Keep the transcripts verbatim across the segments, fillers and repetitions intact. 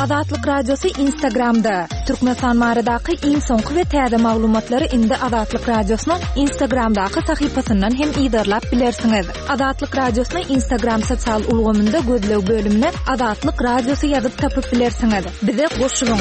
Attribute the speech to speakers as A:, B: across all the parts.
A: Azatlyk Radiosu Instagramda. Türkmenistan maradaky iň soňky we täze maglumatlary indi Azatlyk Radiosynyň Instagramdaky sahypasyndan hem ýa-da bilersiňiz. Azatlyk Radiosynyň Instagram sosial ulgamynda gözlew bölümine Azatlyk Radiosu ýazyp tapyp bilersiňiz. Bize goşulyň.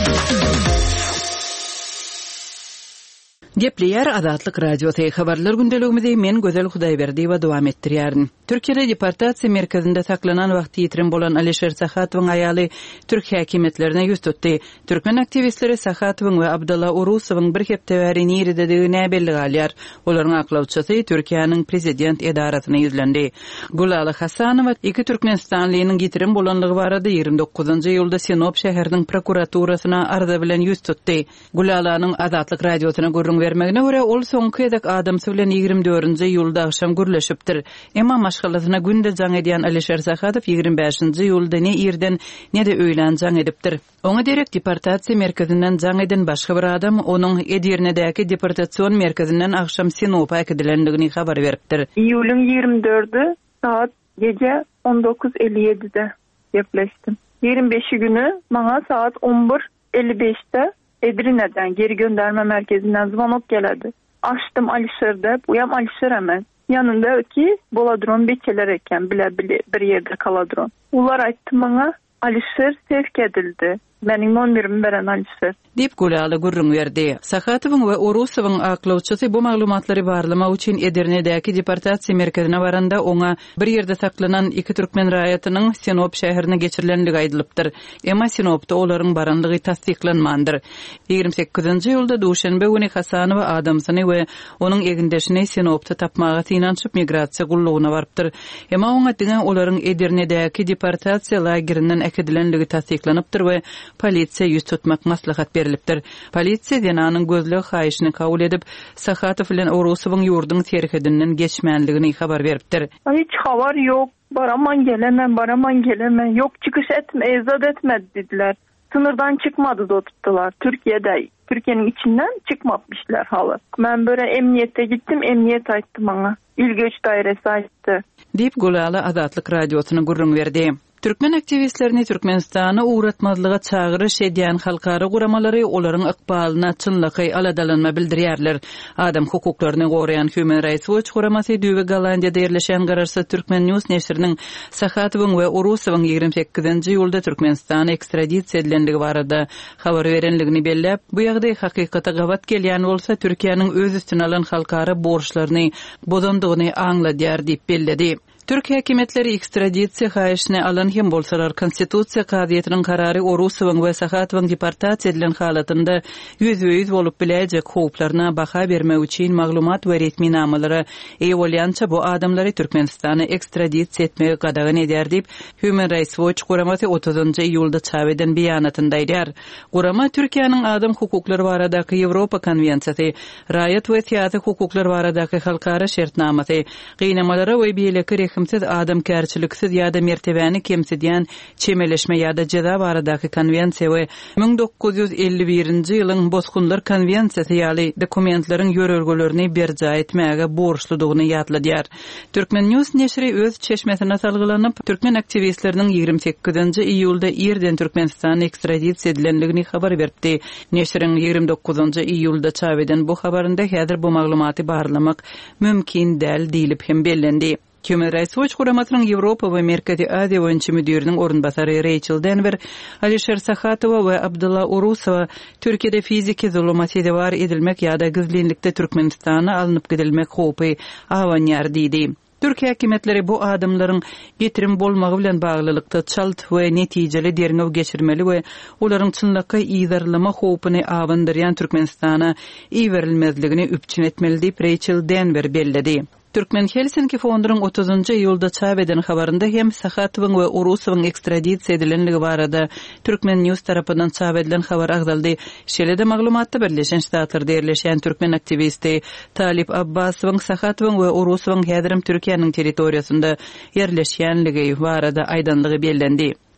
B: Gepleyer Azatlyk Radiosu habarlar gündeligimizde men Gözel Hudaýberdi we dowam etdirýärin. Türkiýede deportasiýa merkezinde saklanan wagty ýetirim bolan Alişer Sahatowyň aýaly Türk häkimetlerine ýüz tutdy. Türkmen aktivistleri Sahatowyň we Abdullah Urusowyň bir hepde bäri nerede belli galýar. Olaryň aklawçysy Türkiýanyň prezident edarasyna ýüzlendi. Gulala Hasanowa iki Türkmenistanlynyň ýetirim bolanlygy barada ýigirmi dokuzunçy ýylda Sinop şäheriniň prokuraturasyna arza bilen ýüz tutdy. Gulalanyň Azatlyk Radiosuna görüň vermegine görä ol soňky edek adamsy bilen ýigirmi dördünçi ýylda akşam gürleşipdir. Emma maşgalasyna günde jaň edýän Alişer Sahatow ýigirmi beşinçi ýylda ne ýerden ne de öýlen jaň edipdir. Oňa derek deportasiýa merkezinden jaň eden başga bir adam onuň Edirnedäki deportasiýon merkezinden akşam Sinop'a akidilendigini habar beripdir.
C: Ýylyň ýigirmi dördü saat gece on dokuz elli ýedide gepleşdim. ýigirmi beşi günü maňa saat on bir elli beşte Edirne'den geri gönderme merkezinden zvanok geledi. Açtım Alişer'de, buyam Alişer hemen. Yanında ki boladron beçeler eken bile bile bir yerde kaladron. Ular ayttı bana Alişer sevk edildi. Benim numarymı beren Alişer.
B: Dip Gulaly gurrun berdi. Sahatowyň we Urusowyň aklawçysy bu maglumatlary barlamak üçin Edirnedäki deportasiýa merkezine baranda oňa bir ýerde saklanan iki türkmen raýatynyň Sinop şäherine geçirilendigi aýdylypdyr. Emma Sinopda olaryň baranlygy tasdiklanmandyr. ýigirmi sekizinçi ýylda Duşanbe güni Hasanowa adamsyny we onuň egindeşini Sinopda tapmaga synançyp migrasiýa gullugyna barypdyr. Emma oňa diňe olaryň Edirnedäki deportasiýa lagerinden akidilenligi tasdiklanypdyr we polisiýa ýüz tutmak maslahat berilipdir. Polisiýa denanyň gözlegi haýyşyny kabul edip, Sahatow bilen Urusowyň ýurduň terhidinden geçmänligini habar beripdir.
C: Hiç habar yok. Baraman gelemem, baraman gelemem. Yok çıkış etme, ezad etmedi dediler. Sınırdan çıkmadı da tuttular. Türkiye'de, Türkiye'nin içinden çıkmamışlar halı. Ben böyle emniyete gittim, emniyet ayttı bana. İl göç dairesi ayttı.
B: Dip Gulaly Azatlyk Radiosuna gurrun berdi. Türkmen aktivistlerini Türkmenistana uğratmazlyga çağırış edýän halkara guramalary olaryň ykbalyna çynlygy aladalanma bildirýärler. Adam hukuklaryny gorayan Human Rights Watch guramasy Düwe Galandiýada ýerleşen Garaşsa Türkmen News neşriniň Sahatowyň we Urusowyň ýigirmi sekizinçi ýylda Türkmenistana ekstradisiýa edilendigi barada habar berenligini belläp, bu ýagdaý hakykata gawat gelýän bolsa Türkiýanyň öz üstüne alan halkara borçlaryny bozandygyny aňladýar diýip belledi. Türk häkimetleri ekstradisiýa haýyşyny alan hem bolsalar konstitusiýa kadyýetiniň karary Urusowyň we Sahatowyň deportasiýa edilen halatynda ýüz-ýüz bolup biläjek howplaryna baha bermek üçin maglumat we resmi namalary eýe bolýança bu adamlary Türkmenistana ekstradisiýa etmegi gadagan edýär diýip Human Rights Watch guramasy otuzunçy ýylda çap eden beýanatynda aýdýar. Gurama Türkiýanyň adam hukuklary baradaky Ýewropa konwensiýasy, raýat we syýasy hukuklary baradaky halkara şertnamasy, gynamalara we beýleki kimsiz adam kärçiliksiz ýa-da mertebäni kemsidýän çemeleşme ýa-da jeza baradaky konwensiýa we bin dokuz ýüz elli birinçi ýylyň Bozgunlar konwensiýasy ýaly dokumentlaryň ýörelgelerini berja etmäge borçludygyny ýatladýar. Türkmen News neşri öz çeşmesine salgylanyp, Türkmen aktivistleriniň ýigirmi sekizinçi iýulda ýerden Türkmenistana ekstradisiýa edilenligini habar berdi. Neşriň ýigirmi dokuzunçy iýulda çap eden bu habarynda häzir bu maglumaty barlamak mümkin däl diýilip hem bellendi. Human Rights Watch guramasynyň Ýewropa we Merkezi Aziýa boýunça müdiriniň orunbasary Rachel Denver, Alişer Sahatow we Abdullah Urusow Türkiýede fiziki zulmaty bar edilmek ýa-da gizlinlikde Türkmenistana alınıp gidilmek howpy awanýar diýdi. Türk häkimetleri bu adamlaryň getirim bolmagy bilen baglylykda çalt we netijeli derňew geçirmeli we olaryň çynlykka ýyzarlama howpuny awandyrýan Türkmenistana iýerilmezligini üpçün etmeli diýip Rachel Denver belledi. Türkmen Helsinki fondunyň otuzunçy ýylda çap eden habarynda hem Sahatowyň we Urusowyň ekstradisiýa edilenligi barada Türkmen News tarapyndan çap edilen habar agdaldy. Şeýle-de maglumatda Birleşen Ştatlarda ýerleşen türkmen aktivisti Talip Abbasowyň Sahatowyň we Urusowyň häzirim Türkiýanyň territoriýasynda ýerleşýänligi barada aýdanlygy bellendi.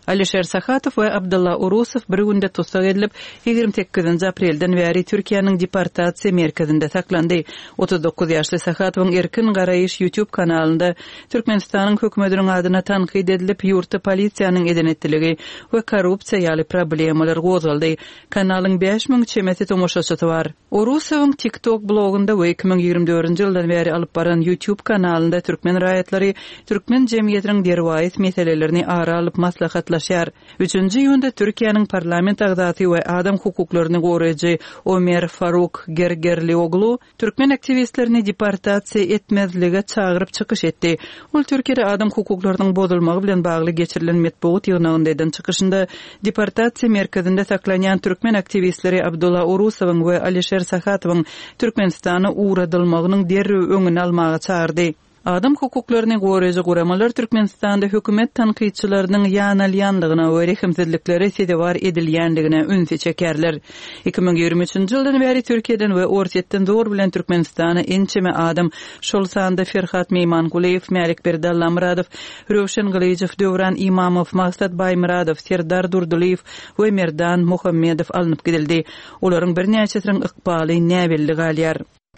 B: Alisher Sakhatov we Abdullah Urusov bir günde tutsak edilip ýygrimi sekizinji aprelden bäri Türkiýanyň deportasiýa merkezinde saklandy. otuz dokuz ýaşly Sakhatowyň erkin garaýyş YouTube kanalynda Türkmenistanyň hökümetiniň adyna tanqid edilip ýurtda polisiýanyň edenetdiligi we korrupsiýa ýaly problemalar gozaldy. Kanalyň beş miň çemeti tomoşaçysy bar. Urusowyň TikTok blogunda we iki miň ýygrimi dördünji ýyldan bäri alyp baran YouTube kanalynda türkmen raýatlary türkmen jemgyýetiniň derwayet meselelerini ara alyp maslahat Üçüncü ýunda Türkiýanyň parlament agdaty we adam hukuklaryny goraýjy Ömer Faruk Gergerlioglu türkmen aktivistlerini deportasiýa etmezlige çagyryp çykyş etdi. Ol Türkiýede adam hukuklarynyň bozulmagy bilen bagly geçirilen metbuat ýygnagyndan çykyşynda deportasiýa merkezinde saklanýan türkmen aktivistleri Abdullah Urusowyň we Alisher Sakhatowyň Türkmenistana uğradylmagynyň derrew öňüni almagy çağırdy. Adam hukuklaryny goraýjy guramalar Türkmenistanda hökümet tanqidçileriniň ýanalýandygyna we rehimsizlikleri sedewar edilýändigine ünsi çekerler. iki miň ýygrimi üçünji ýyldan bäri Türkiýeden we Orsetden zor bilen Türkmenistana ençeme adam şol sanda Ferhat Meymanguliýew, Mälik Berdalla Muradow, Röwşen Gylyjov, Döwran Imamow, Maksat Baýmuradow, Serdar Durduliýew we Merdan Muhammedow alınıp gidildi. Olaryň bir näçesiniň ykbaly näbelli galýar.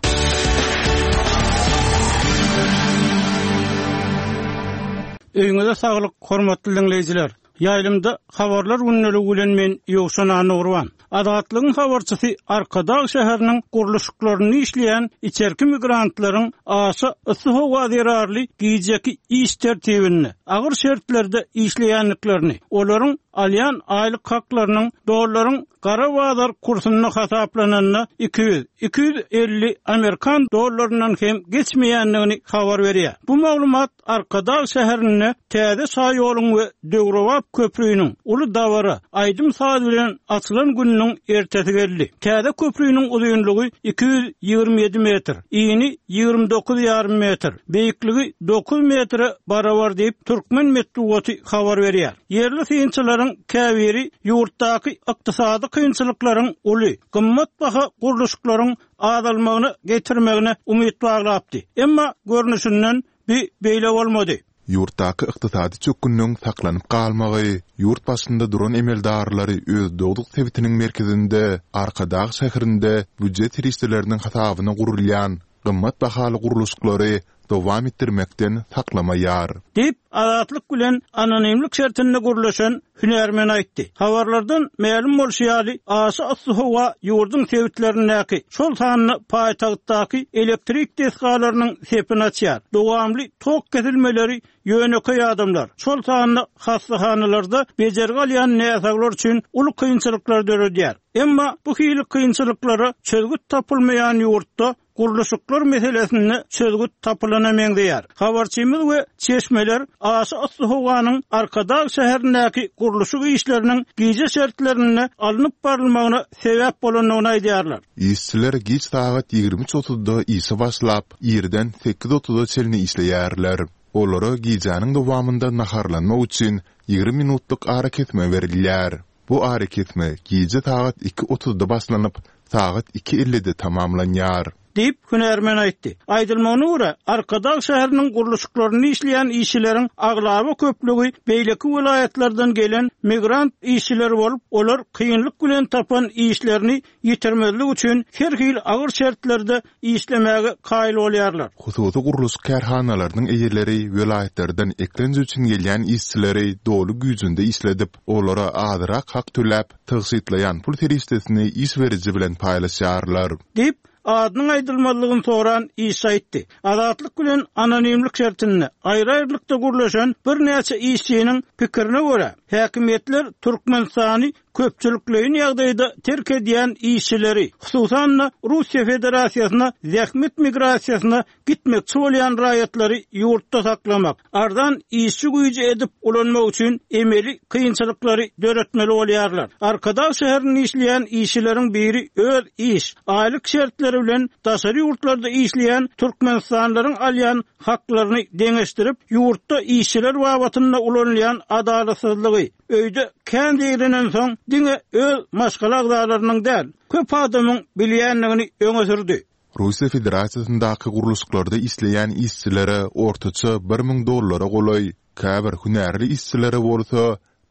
D: Öňüňizde saglyk, hormatly dinleýijiler. Ýaýlymda habarlar günneli bilen men Ýowşan Anurwan. Adatlygyň habarçysy Arkadag şäheriniň guruluşyklaryny işleýän içerki migrantlaryň aşy ysy howa zerarly giýjeki iş tertibini, agyr şertlerde işleýänliklerini, olaryň alýan aýlyk haklarynyň dollaryň gara bazar kursyna hasaplananyny iki yüz iki yüz elli Amerikan dollarynyň hem geçmeýänligini habar berýär. Bu maglumat Arkadag şäherine täze saýolyň we Döwrewap köprüýiniň uly dawara aýdym saat bilen açylan günniň ertesi geldi. Täze köprüýiniň uzunlygy iki yüz ýygrimi ýedi metr, ýyny ýygrimi dokuz ýarym metr, beýikligi dokuz metre barabar diýip türkmen metbuaty habar berýär. Yerli synçylaryň käbiri ýurtdaky ykdysady kynçylyklaryň uly, gymmat baha guruluşyklaryň azalmagyny getirmegine umyt baglapdy. Emma görnüşinden bir beýle bolmady.
E: Yurtdaky ykdysady çökgünniň saklanyp galmagy, yurt başynda duran emeldarlary öz dogduk sebitiniň merkezinde Arkadag şäherinde büdjet tirişleriniň hasabyna gurulýan gymmat bahaly guruluşyklary dowam etdirmekden saklamaýar. Dip adatlyk bilen anonimlik şertinde gurulaşan hünermen aýtdy. Habarlardan ma'lum bolşýaly aşy asy howa ýurdun sebitlerindäki şol sanyny paýtagtdaky elektrik desgalarynyň sepini açýar. Dowamly tok kesilmeleri ýöneköy adamlar şol sanyny hastahanalarda bejerge alýan näsaglar üçin uly kynçylyklar döredýär. Emma bu hili kynçylyklary çözgüt tapylmaýan ýurtda guruluşyklar meselesini çözgüt tapylanameýär. Habarçymyz we çeşmeler aşy asy howanyň Arkadag şäherindäki guruluşyk işleriniň giýje şertlerini alınıp barylmagyna sebäp bolanyny aýdýarlar. İşçiler giç saat ýygrimi otuzda işe başlap, ýerden sekiz otuzda çelini işleýärler. Olara giýjanyň dowamynda naharlanmak üçin ýygrimi minutluk ara ketme berilýär. Bu ara ketme giýje saat iki otuzda başlanyp, saat iki ellide tamamlanýar. Dip hünermen aýtdy. Aýdylmagyna görä, Arkadag şäheriniň guruluşyklaryny işleýän işçileriň aglaby köplügi beýleki vilayatlardan gelen migrant işçiler bolup, olar kynlyk bilen tapan işlerini ýitirmezlik üçin her hil agyr şertlerde işlemäge kaýl bolýarlar. Hususy guruluş karhanalarynyň eýerleri vilayatlardan eklenji üçin gelýän işçileri dolu güýjünde işledip, olara azyrak hak töläp, tygsytlaýan pul teristesini iş beriji bilen paýlaşýarlar. Dip adynyň aýdylmalygyny soran iş aýtdy. Adatlyk bilen anonimlik şertini aýry-aýrylykda gurulşan bir näçe işçiniň pikirine görä, häkimetler Türkmenistany köpçülikleýin ýagdaýda terk edýän işçileri, hususan Russiýa Federasiýasyna zähmet migrasiýasyna gitmekçi bolýan raýatlary ýurtda saklamak, ardan işçi güýji edip ulanmak üçin emeli kynçylyklary döretmeli bolýarlar. Arkadag şäherinde işleýän işçileriň biri öz iş, aýlyk şertleri bilen daşary ýurtlarda işleýän türkmenistanlaryň alýan haklaryny deňeşdirip, ýurtda işçiler babatyna ulanýan adalatsyzlygy, öýde kän ýerinden soň diňe öz maşgalaglarynyň däl, köp adamyň bilýänligini öňe sürdi. Russiýa Federasiýasyndaky guruluşyklarda işleýän işçilere ortaça bir miň dollara golaý, käbir hünärli işçilere bolsa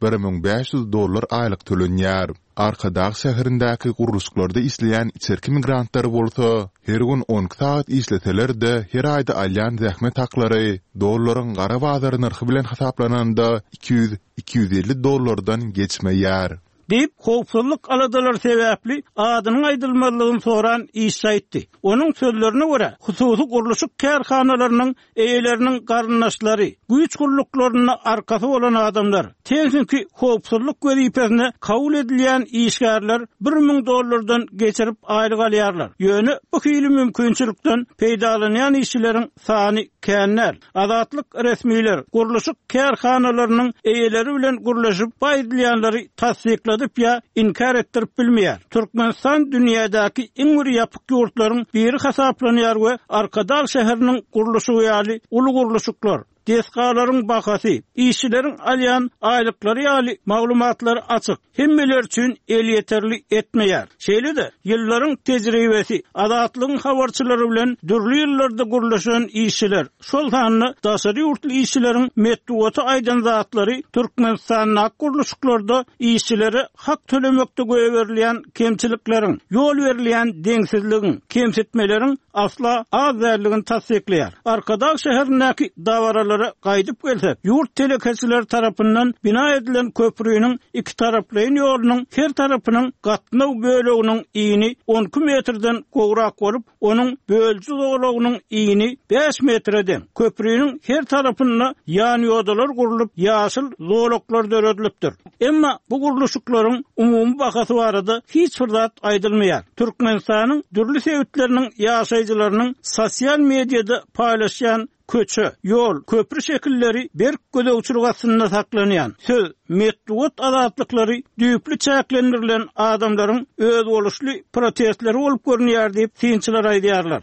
E: bir miň beş ýüz dollar aýlyk tölenýär. Arkadağ şäherindäki guruluşlarda isleýän içerki migrantlar bolsa, her gün on saat isleteler de her aýda alýan zähmet haklary dollaryň gara bazary narhy bilen hasaplananda iki yüz iki yüz elli dollardan geçmeýär.
D: Deyip howpsuzlyk aladalar sebäpli adynyň aýdylmalygyny soran İsa aýtdy. Onuň sözlerine görä, hususy guruluşyk kärhanalarynyň eýeleriniň garnaşlary, güýç guruluklaryna arkasy bolan adamlar, teňki howpsuzlyk wezipesine kabul edilýän işgärler bir miň dollardan geçirip aýlyk alýarlar. Ýöne bu hili mümkinçilikden peýdalanýan işçileriň sany känler. Azatlyk resmiler guruluşyk kärhanalarynyň eýeleri bilen guruluşyp paýdalýanlary tasdikler ya inkar ettirip bilmeýär. Türkmenistan dünýädäki iň bir ýapyk ýurtlaryň biri hasaplanýar we Arkadağ şäheriniň guruluşy ýaly uly guruluşyklar, deskalaryň bahasy, işçileriň alýan aýlyklary ýaly maglumatlary açyk. Hemmeler üçin el ýeterli etmeýär. Şeýle-de ýyllaryň tejribesi, adatlygyň habarçylary bilen dürli ýyllarda guruluşan işçiler, şol sanyny daşary ýurtly işçileriň medeniýeti aýdan zatlary Türkmenistanyň guruluşyklarda işçilere hak tölemekde göýe berilýän kemçilikleriň, ýol berilýän deňsizligiň, kemsitmeleriň asla az därligini tasdikleýär. Arkadağ şäherindäki dawaralara gaýdyp gelsek, ýurt telekeçiler tarapyndan bina edilen köprüýüniň iki taraply ýolunyň her tarapynyň gatnaw böleginiň iňi on iki metrden gowrak bolup, onuň bölji zoglagynyň iňi beş metreden. Köprüýüniň her tarapyna ýany ýodalar gurulup, ýaşyl zoglaklar döredilipdir. Emma bu guruluşyklaryň umumy bahasy barada hiç bir zat aýdylmaýar. Türkmenistanyň dürli sebäpleriniň ýaşaýjylarynyň sosial mediada paýlaşýan köçe, yol, köprü şekilleri berk gödөгçülük aslında saklanýan. Söz, medeniýet azatlyklary düýpli çäklendirilen adamlaryň öz boluşly protestleri bolup görünýär diýip synçylar aýdýarlar.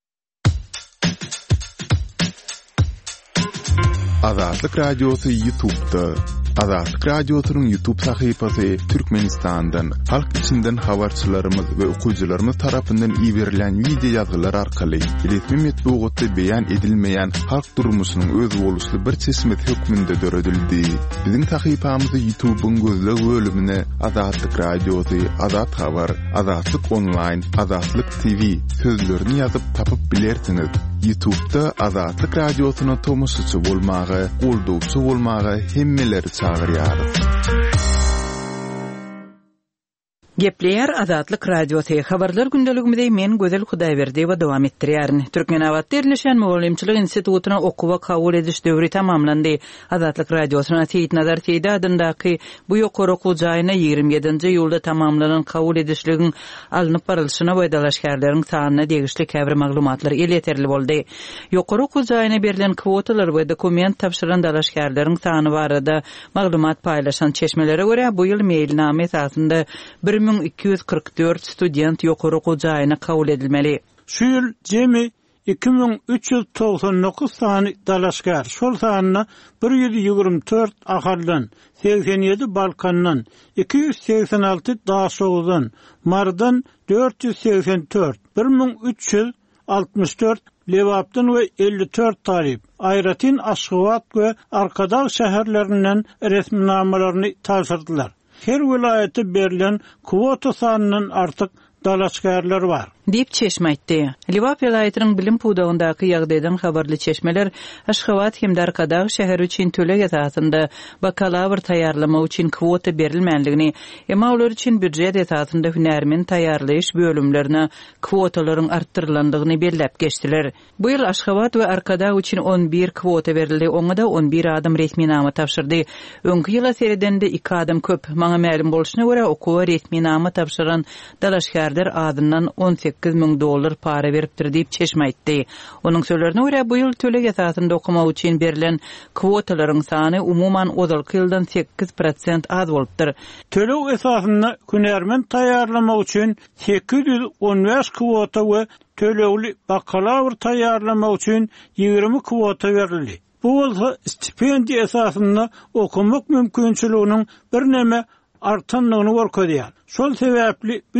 E: Azatlyk radiosu YouTube'da. Azatlyk radiosynyň YouTube sahypasy Türkmenistandan, halk içinden habarçylarymyz we okuyjylarymyz tarapyndan iýerilen video ýazgylar arkaly resmi metbuatda beýan edilmeýän halk durmuşynyň öz boluşly bir çeşmet hökmünde döredildi. Biziň sahypamyzy YouTube'un gözleg bölümine Azatlyk radiosu, Azat habar, Azatlyk online, Azatlyk T V sözlerini ýazyp tapyp bilersiňiz. YouTube'da Azatlyk radiosyna tomusçy bolmagy, goldugçy bolmagy hemmeleri çağırýar.
B: Gepleýär Azatlyk radiosu. Habarlar gündeligimizde men Gözel Hudaýberdi we dowam etdirýärin. Türkmenabat derleşen Mugallimçilik institutyna okuwa kabul ediş döwri tamamlandy. Azatlyk radiosyna Seyit Nazar Seydi adyndaky bu ýokary okuw jaýyna ýygrimi ýedinji ýylda tamamlanan kabul edişligiň alınıp barylşyna we dalaşgarlaryň sanyna degişli käbir maglumatlar el ýeterli boldy. Ýokary okuw jaýyna berilen kwotalar we dokument tapşyran dalaşgarlaryň sany barada maglumat paýlaşan çeşmelere görä bu ýyl mailname esasında bir bin iki yüz kırk dört student ýokary okuw jaýyna kabul edilmeli.
D: Şu ýyl jemi iki bin üç yüz toksan dokuz sany dalaşgar, şol sanyna bir yüz ýigirmi dört ahaldan, seksen ýedi Balkandan, iki yüz seksen alty Daşoğuzdan, Mardan dört yüz seksen dört, bir bin üç yüz altmış dört Lewapdan we elli dört talip, Ayratin, Aşgabat we Arkadağ şäherlerinden resminamalaryny tapşyrdylar. Her vilayete berilen kvota sanynyň artyk dalaşgarlar var.
B: Dip çeşme aýtdy. Liwap vilayatynyň bilim puwdagyndaky ýagdaýdan habarly çeşmeler Aşgabat hem Arkadağ şäheri üçin töleg esasında bakalawr taýýarlama üçin kwota berilmänligini, emma olar üçin büdjet esasında hünärmen taýýarlaýyş bölümlerine kwotalaryň artdyrylandygyny belläp geçdiler. Bu ýyl Aşgabat we Arkadağ üçin on bir kwota berildi. Oňa da on bir adam resminama tapşyrdy. Öňkü ýyla seredende iki adam köp. Maňa ma'lum bolşyna görä okuwa resminama tapşyran dalaşgarlar adyndan on sekiz miň dollar para beripdir diýip çeşme aýtdy. Onuň sözlerine görä bu ýyl töleg esasında okumak üçin berilen kwotalaryň sany umuman ozalky ýyldan sekiz prosent az bolupdyr.
D: Töleg esasında hünärmen taýýarlamak üçin sekiz yüz on beş kwota we tölegli bakalawr taýýarlamak üçin ýygrimi kwota berildi. Bu bolsa stipendiýa esasında okumak mümkinçiliginiň bir näme artanlygyny görkezýär. Şol sebäpli bu ýyl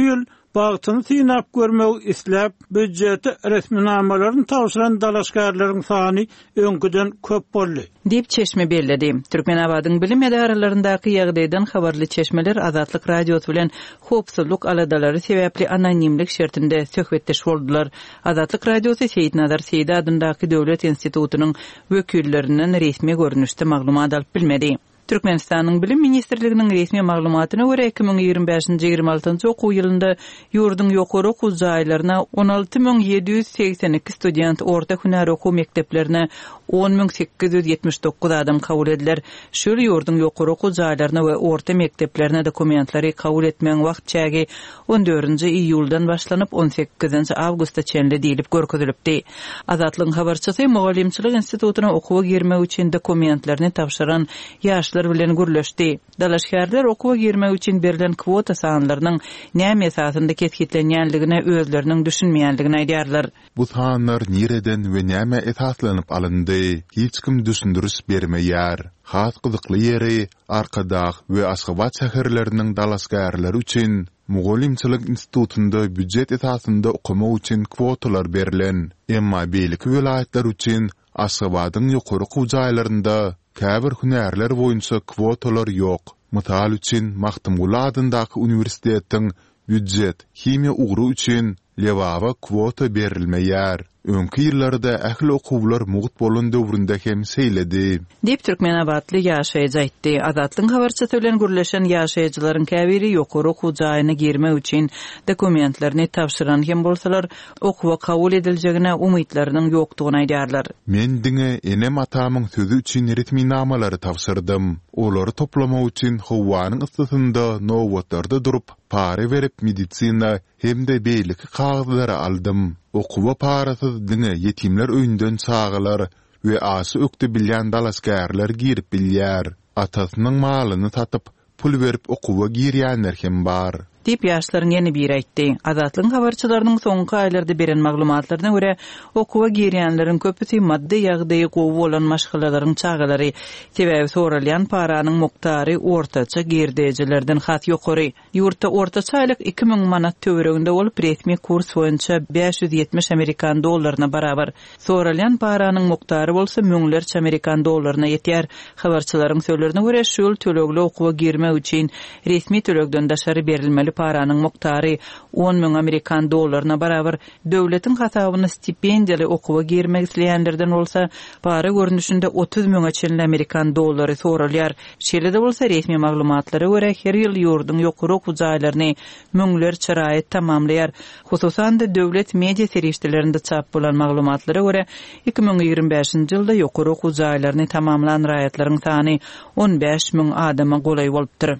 D: bagtyny synap görmek isläp büdjeti resminamalaryny tawşyran dalaşgarlaryň sany öňküden köp boldy
B: diýip Çeşme bellädi. Türkmenabadyň bilim edaralaryndäki ýagdaýdan habarly Çeşmeler Azatlyk radiosy bilen hopsuzluk aladalary sebäpli anonimlik şertinde söhbetdeş boldular. Azatlyk radiosy Seýidnazar Seýidi adyndaky döwlet institutynyň wekillerinden resmi görnüşde maglumat alyp bilmedi. Türkmenistanyň Bilim Ministrliginiň resmi maglumatyna görä iki bin ýygrimi beşinji ýygrimi altynjy okuw ýylynda ýurduň ýokary okuw jaýlaryna on alty bin ýedi ýüz seksen iki student, orta hünär okuw mekdeplerine on bin sekiz ýüz ýetmiş dokuz adam kabul ediler. Şol ýurduň ýokary okuw jaýlaryna we orta mekdeplerine dokumentlary kabul etmeň wagt çägi on dördünji iýuldan başlanyp on sekizinji awgustda çenli diýilip görkezilipdi. Azatlygyň habarçysy Mugallimçilik institutyna okuwa girmek üçin dokumentlerini tapşyran ýaşlar bilen gürleşdi. Dalaşgarlar okuwa girmek üçin berilen kwota sanlarynyň näme esasynda ketgitlenýänligine özleriniň düşünmeýänligini aýdýarlar.
E: Bu sanlar nireden we näme esaslanyp alyndy? Hiç kim düşündürüs bermeýär. Has gyzykly ýeri Arkadag we Aşgabat şäherleriniň dalaşgarlary üçin Mugallimçilik institutunda büdjet esasynda okumak üçin kwotalar berilen. Emma beýleki welaýatlar üçin Aşgabadyň ýokary okuw jaýlarynda käbir hünärler boýunça kwotalar ýok. Mysal üçin Mahtumguly adyndaky uniwersitetiň büdjet himiýa ugru üçin lewaba kwota berilmeýär. Öňki ýyllarda ähli okuwlar mugt bolan döwründe hem seýledi.
B: Diýip Türkmenabadly ýaşaýjy aýtdy. Azatlyň habarçysy bilen gürleşen ýaşaýjylaryň käbiri ýokary okuw jaýyna girmek üçin dokumentlerini tapşyran hem bolsalar okuwa kabul ediljegine umytlarynyň ýokdugyny aýdýarlar.
E: Men diňe enem atamyň sözü üçin ritminamалary tapşyrdym. Olary toplamak üçin howanyň ystysynda nowatlarda durup pare berip medisina hemde beýleki kagazlary aldym. Okuwa parasyz diňe yetimler öýünden çağalar we asy ökdi bilýän dalaşgarlar girip bilýär. Atasynyň malyny satyp pul berip okuwa girýänler hem bar.
B: Diýip ýaşlaryň ýene bir aýtdy. Azatlyň habarçylarynyň soňky aýlarda beren maglumatlaryna görä, okuwa girýänleriň köpüsi maddi ýagdaýy gowy bolan maşgalalaryň çagalary, sebäbi soralýan paranyň muktary ortaça girdijilerden hat ýokary. Ýurtda ortaça aýlyk iki ming manat töwereginde bolup resmi kurs boýunça beş ýüz ýetmiş Amerikan dollaryna barabar. Soralýan paranyň muktary bolsa müňlerçe Amerikan dollaryna ýetýär. Habarçylaryň sözlerine görä, şol tölegli okuwa girmek üçin resmi tölegden daşary berilmeli paranyň muktary on bin Amerikan dollaryna barabar. Döwletiň hasabyna stipendiýaly okuwa girmek isleýänlerden bolsa, para görnüşinde otuz bin çenli Amerikan dollary soralýar. Şeýle-de bolsa resmi maglumatlara görä her ýyl ýurduň ýokary okuw jaýlaryny müňler çyraýat tamamlaýar. Hususan da döwlet media serişdelerinde çap bolan maglumatlara görä iki bin ýygrimi beşinji ýylda ýokary okuw jaýlaryny tamamlanan raýatlaryň sany on beş bin adama golay bolupdyr.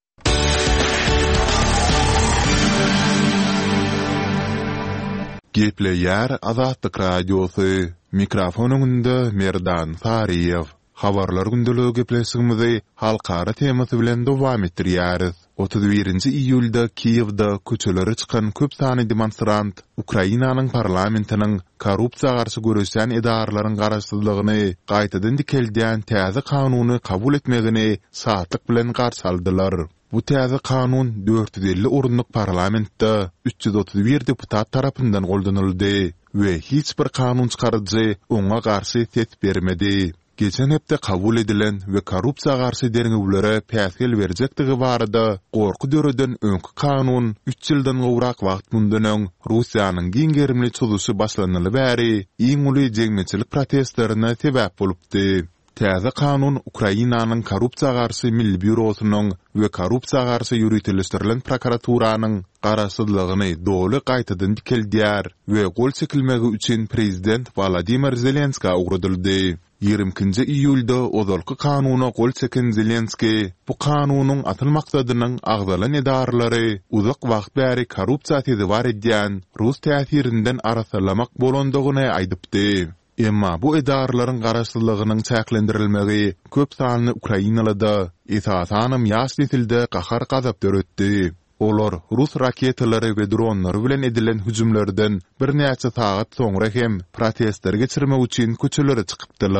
E: Gepleýär Azatlyk radiosy. Mikrofonunda Merdan Sariýew. Habarlar gündəligi gepleşigimizi halkara temasy bilen dowam etdirýäris. otuz birinji iýulda Kiýewde köçelere çykan köp sany demonstrant Ukrainanyň parlamentiniň korrupsiýa garşy görüşen edarlaryň garaşsyzlygyny gaýtadan dikeldiýän täze kanuny kabul etmegini saatlyk bilen garşy aldylar. Bu täze kanun dört yüz elli orunluk parlamentde üç yüz otuz bir deputat tarapyndan goldanyldy we hiç bir kanun çykarjy oňa garşy ses bermedi. Geçen hepde kabul edilen ve korrupsiýa garşy derňewlere päsgel berjektigi barada gorku döreden öňkü kanun üç ýyldan gowrak wagt mundan Russiýanyň giňgerimli çözüşi başlanyly bäri iň uly jeňmeçilik protestlerine sebäp bolupdy. Täze kanun Ukrainanyň korrupsiýa garşy milli bürosynyň we korrupsiýa garşy ýürütilişdirilen prokuraturanyň garaşsyzlygyny doly gaýtadan dikeldiýär we gol çekilmegi üçin prezident Volodymyr Zelenskiy ugradyldy. ýigriminji iýulda ozalky kanuny gol çeken Zelenskiy bu kanunyň asl maksadynyň agzalan edarlary uzak wagt bäri korrupsiýa tezi bar edýän Rus täsirinden arasalamak bolandygyny aýdypdy. Emma bu edarlaryň garaşsyzlygynyň çäklendirilmegi köp sanly Ukrainalyda esasanam ýaş nesilde gahar gazap döretdi. Olar Rus raketalary we dronlary bilen edilen hüjümlerden bir näçe saat soňra hem protestler geçirmek üçin köçelere çykypdylar.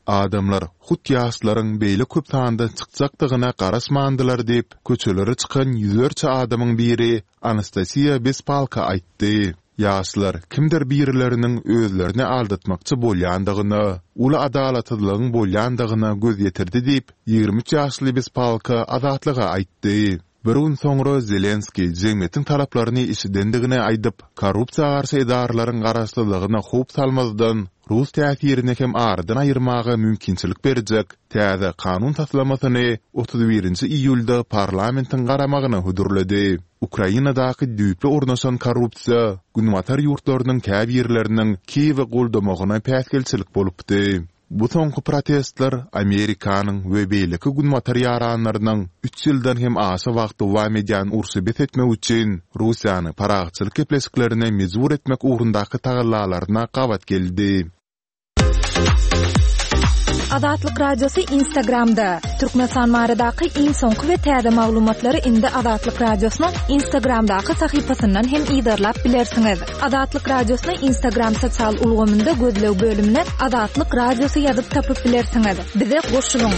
E: Adamlar hut ýaşlaryň beýle köp sanda çykjakdygyna garaşmandylar diýip köçelere çykan ýüzlerçe adamyň biri Anastasia Bespalka aýtdy. Ýaşlar kimdir birileriniň özlerini aldatmakçy bolýandygyny, uly adalatlygyň bolýandygyna göz ýetirdi diýip ýigirmi üç ýaşly Bespalka azatlyga aýtdy. Bir gün soňra Zelenski jemgyýetiň talaplaryny işidendigine aýdyp, korrupsiýa garşy edarlaryň garaşlygyna hop salmazdan Rus täsirini hem ardan ayırmaga mümkinçilik berjek. Täze kanun taslamasyny otuz birinji iýulda parlamentin garamagyna hudurlady. Ukrainadaky düýpli ornaşan korrupsiýa günwatar ýurtlarynyň käb ýerleriniň Kiýewe goldamagyna päsgelçilik bolupdy. Bu soňky protestler Amerikanyň we beýleki günwatar ýaranlarynyň üç ýyldan hem aşy wagt dowam edýän ursy betetmek üçin Russiýany paragçylyk keplesklerine mejbur etmek ugrundaky tagallalaryna gawat geldi.
A: Azatlyk radiosu Instagramda. Türkmenistan maradaky iň soňky we täze maglumatlary indi Azatlyk radiosynyň Instagramdaky sahypasyndan hem ýydarlap bilersiňiz. Azatlyk radiosyny Instagram sosial ulgamynda gözlew bölümine Azatlyk radiosu ýazyp tapyp bilersiňiz. Bize goşulyň.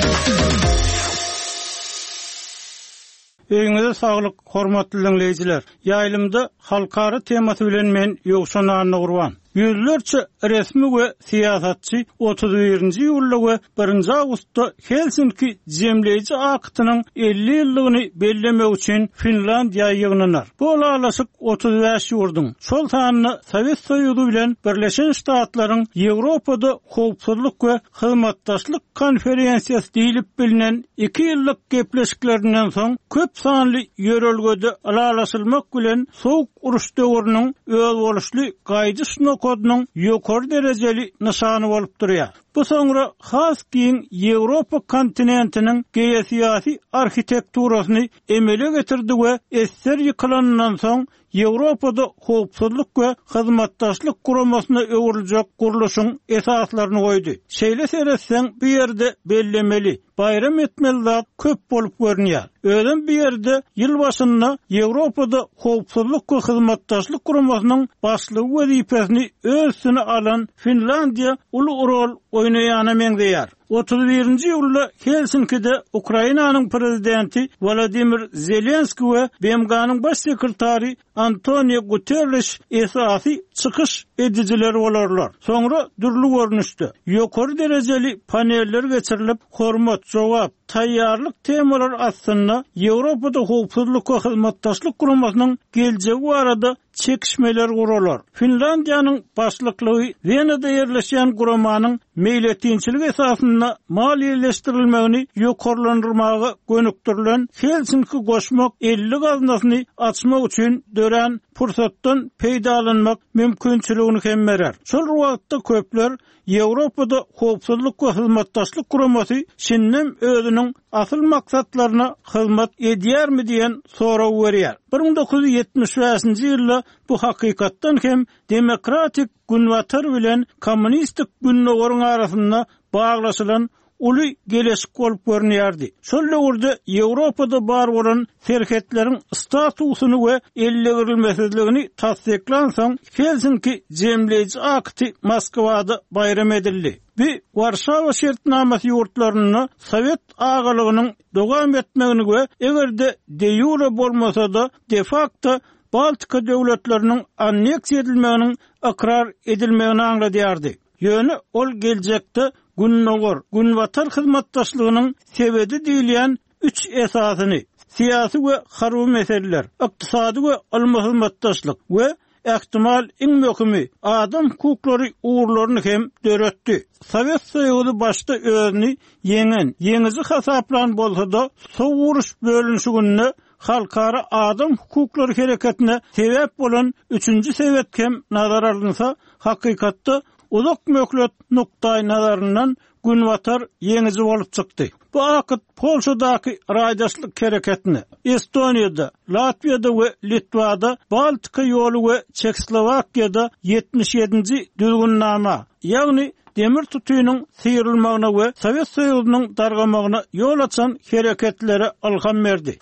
D: Öňüňizde saglyk, hormatly dinleýijiler. Ýaýlymda halkara temasy bilen men ýokşan gurban. Yüzlerce resmi ve siyasatçı otuz birinji ýylda we birinji awgustda Helsinki jemleýici aktynyň elli ýyllygyny bellemek üçin Finlandiýa ýygnanar. Bu alasyk otuz beş ýurdun. Şol sanyny Sowet Soýuzy bilen Birleşen Ştatlaryň Ýewropada howpsuzlyk we hyzmatdaşlyk konferensiýasy diýilip bilinen iki ýyllyk gepleşiklerinden soň köp sanly ýörelgede alalaşylmak bilen sowuk uruş döwrüniň öz boluşly gaýdy kodunun ýokary derejeli nişany bolup durýar. Bu soňra has giň Ýewropa kontinentiniň geýesiýasy arhitekturasyny emele getirdi we esser ýykylandan soň Ýewropada howpsuzlyk we hyzmatdaşlyk guramasyna öwriljek guruluşyň esaslaryny goýdy. Şeýle seretseň bu ýerde bellemeli, bayram etmeli zat köp bolup görünýär. Öňden bir ýerde ýyl başynda Ýewropada howpsuzlyk we hyzmatdaşlyk guramasynyň başlygy wezipesini özüne alan Finlandiýa uly rol oýnaýana meňzeýär. otuz birinji ýylda Helsinki'de Ukrainanyň prezidenti Volodymyr Zelenski we B M G'nyň baş sekretary Antonio Guterres esasy çykyş edijileri bolarlar. Soňra dürli görnüşde ýokary derejeli paneller geçirilip, hormat, jogap, taýýarlyk temalar aslynda Ýewropada howpsuzlyk we hyzmatdaşlyk guramasynyň geljegi barada çekişmeler guralar. Finlandiýanyň başlyklygy Wenada ýerleşýän guramanyň meýletinçilik esasynda maliýeleşdirilmegini ýokarlandyrmagy gönükdirilen Helsinki goşmak elli gaznasyny açmak üçin dören pursatdan peýdalanmak mümkinçiligini hem berer. Şol wagtda köpler Ýewropada howpsuzlyk we hyzmatdaşlyk guramasy şinnem özüniň asyl maksatlaryna hyzmat edýärmi diýen soraw berýär. bir ming dokuz ýüz ýetmiş beşinji ýylda bu hakykatdan hem demokratik günwatar bilen kommunistik günnöwüň arasynda baglaşylan uly geleşik bolup görünýärdi. Şol döwürde Ýewropada bar bolan serketleriň statusyny we elle girilmesizligini tasdiklansaň Helsinki jemleýici akty Moskwada bayram edildi. Bir Warşawa şertnamasy ýurtlaryny Sowet agalygynyň dowam etmegini we egerde de jure bolmasa da de facto Baltika döwletleriniň anneksiýa edilmeginiň ikrar edilmegini aňladýardy. Ýöne ol geljekde günnöwür, günwatar hyzmatdaşlygynyň sebedi diýilen üç esasyny, siýasy we harby meseleler, ykdysady we almy hyzmatdaşlyk we ähtimal iň möhimi adam hukuklary uğurlaryny hem döretdi. Sowet Soýuzy başda özüni ýeňen, ýeňizi hasaplan bolsa-da sowuruş bölünşi gününe halkara adam hukuklary hereketine sebäp bolan üçünji sebäp hem nazar alınsa hakykatda uzak möhlet noktaý nazaryndan günwatar ýeňizi bolup çykdy. Bu akyt Polşadaky raýdaşlyk hereketini Estoniýada, Latviýada we Litwada, Baltika ýoly we Çekoslowakiýada ýetmiş ýedinji düzgünnama, ýagny demir tutuýunyň syýrylmagyna we Sowet Soýuzynyň dargamagyna ýol açan hereketlere alham berdi.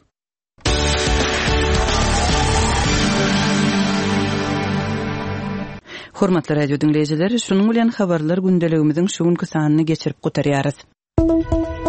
B: Hormatly radio dinleyijiler, şunuň bilen habarlar gündeligimiziň şu günkü sanyny geçirip gotarýarys.